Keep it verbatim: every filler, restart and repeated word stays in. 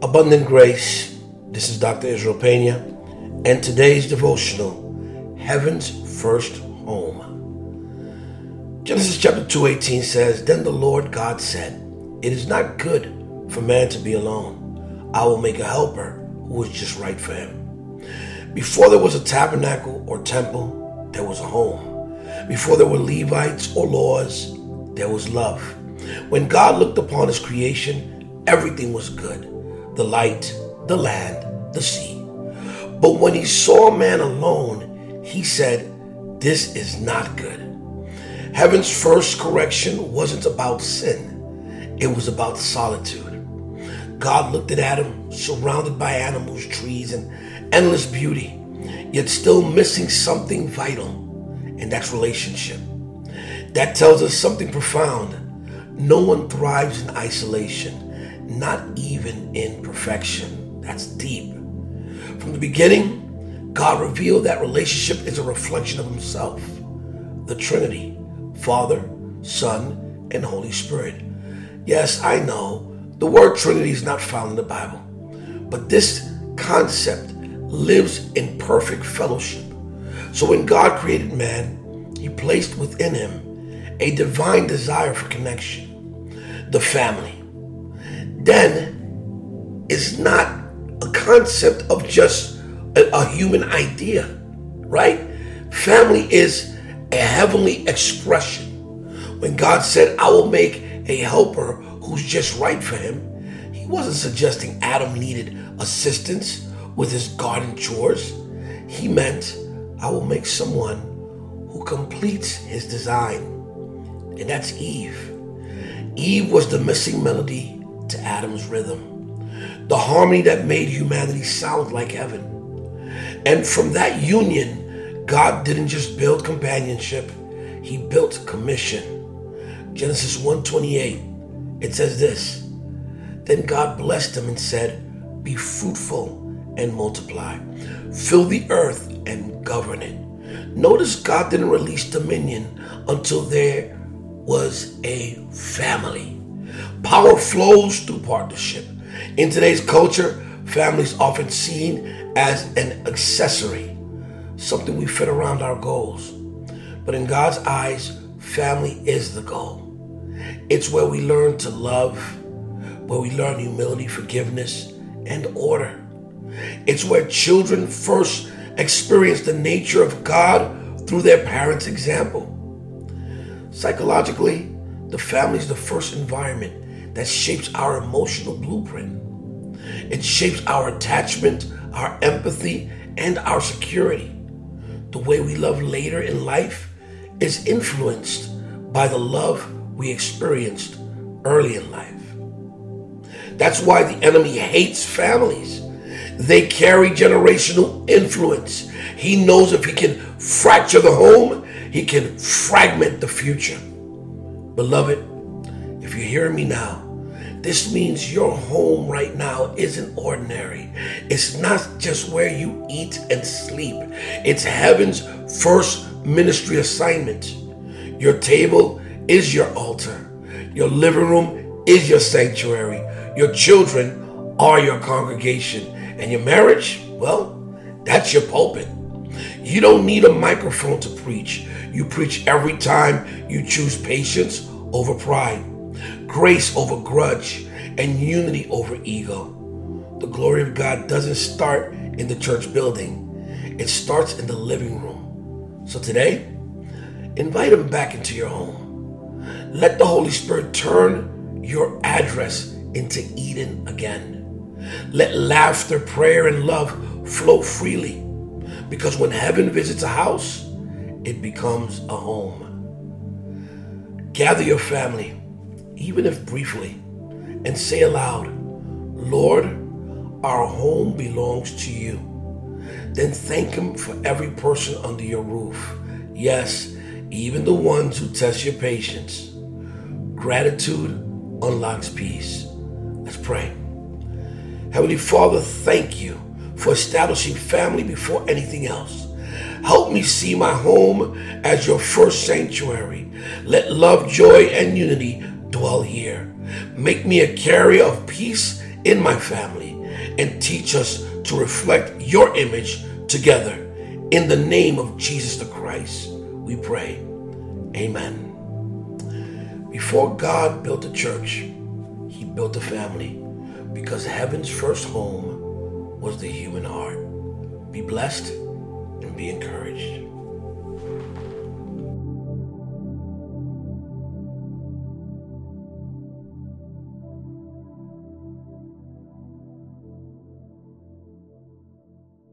Abundant Grace, this is Doctor Israel Pena, and today's devotional, Heaven's First Home. Genesis chapter two eighteen says, Then the Lord God said, It is not good for man to be alone. I will make a helper who is just right for him. Before there was a tabernacle or temple, there was a home. Before there were Levites or laws, there was love. When God looked upon his creation, everything was good. The light, the land, the sea. But when he saw man alone, he said, This is not good. Heaven's first correction wasn't about sin. It was about solitude. God looked at Adam, surrounded by animals, trees, and endless beauty, yet still missing something vital, and that's relationship. That tells us something profound. No one thrives in isolation. Not even in perfection. That's deep. From the beginning, God revealed that relationship is a reflection of himself. The Trinity, Father, Son, and Holy Spirit. Yes, I know the word Trinity is not found in the Bible, but this concept lives in perfect fellowship. So when God created man, he placed within him a divine desire for connection, the family. Then it's not a concept of just a, a human idea, right? Family is a heavenly expression. When God said, I will make a helper who's just right for him, he wasn't suggesting Adam needed assistance with his garden chores. He meant, I will make someone who completes his design. And that's Eve. Eve was the missing melody to Adam's rhythm, the harmony that made humanity sound like heaven. And from that union, God didn't just build companionship, he built commission. Genesis one twenty-eight, it says this, Then God blessed them and said, Be fruitful and multiply, fill the earth and govern it. Notice God didn't release dominion until there was a family. Power flows through partnership. In today's culture, family is often seen as an accessory, something we fit around our goals. But in God's eyes, family is the goal. It's where we learn to love, where we learn humility, forgiveness, and order. It's where children first experience the nature of God through their parents' example. Psychologically, the family is the first environment that shapes our emotional blueprint. It shapes our attachment, our empathy, and our security. The way we love later in life is influenced by the love we experienced early in life. That's why the enemy hates families. They carry generational influence. He knows if he can fracture the home, he can fragment the future. Beloved, if you're hearing me now, this means your home right now isn't ordinary. It's not just where you eat and sleep. It's heaven's first ministry assignment. Your table is your altar. Your living room is your sanctuary. Your children are your congregation. And your marriage, well, that's your pulpit. You don't need a microphone to preach. You preach every time you choose patience over pride, grace over grudge, and unity over ego. The glory of God doesn't start in the church building. It starts in the living room. So today, invite him back into your home. Let the Holy Spirit turn your address into Eden again. Let laughter, prayer, and love flow freely. Because when heaven visits a house, it becomes a home. Gather your family, even if briefly, and say aloud, Lord, our home belongs to you. Then thank him for every person under your roof. Yes, even the ones who test your patience. Gratitude unlocks peace. Let's pray. Heavenly Father, thank you for establishing family before anything else. Help me see my home as your first sanctuary. Let love, joy, and unity dwell here. Make me a carrier of peace in my family. and teach us to reflect your image together. In the name of Jesus the Christ, we pray. Amen. Before God built a church, he built a family, because heaven's first home was the human heart. Be blessed and be encouraged.